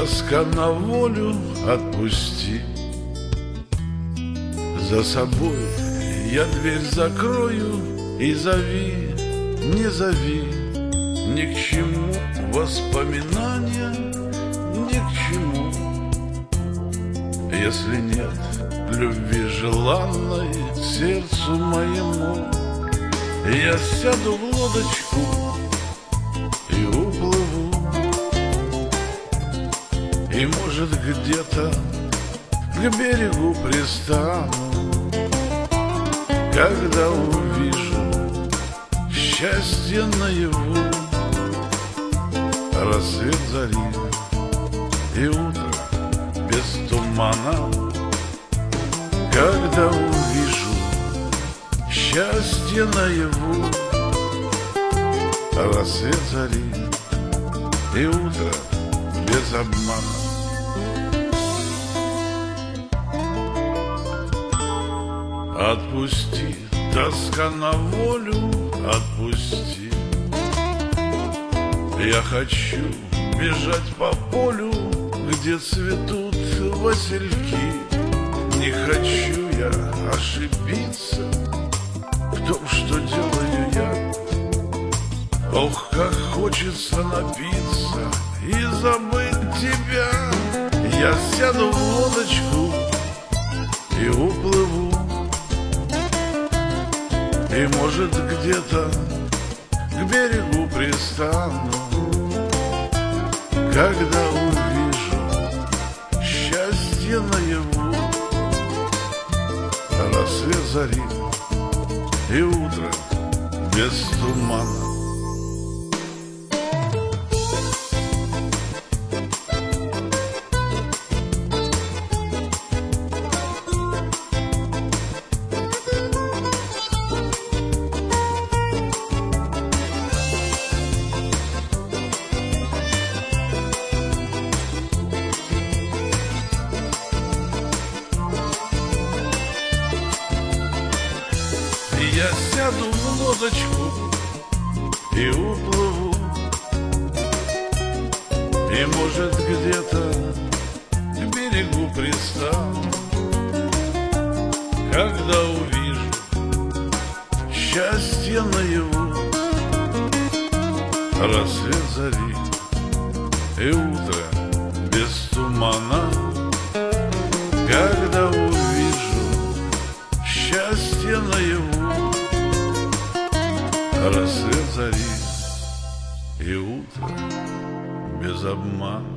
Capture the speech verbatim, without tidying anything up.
тоска на волю отпусти. За собой я дверь закрою и зови, не зови. Ни к чему воспоминания, ни к чему. Если нет любви желанной сердцу моему, я сяду в лодочку и уплыву. И, может, где-то к берегу пристану, когда увижу счастье наяву. Рассвет зари и утро без тумана, когда увижу счастье наяву. Рассвет зари и утро без обмана. Отпусти, тоска на волю, отпусти. Я хочу бежать по полю, где цветут васильки. Не хочу я ошибиться в том, что делаю я. Ох, как хочется напиться и забыть тебя. Я сяду в лодочку и уплыву. И, может, где-то к берегу пристану, когда увижу счастье наяву. Рассвет зари и утро без тумана. Я сяду в лодочку и уплыву. И, может, где-то к берегу пристану, когда увижу счастье наяву. Рассвет зари и утро без тумана, когда увижу счастье наяву. Рассвет зари и утро без обмана.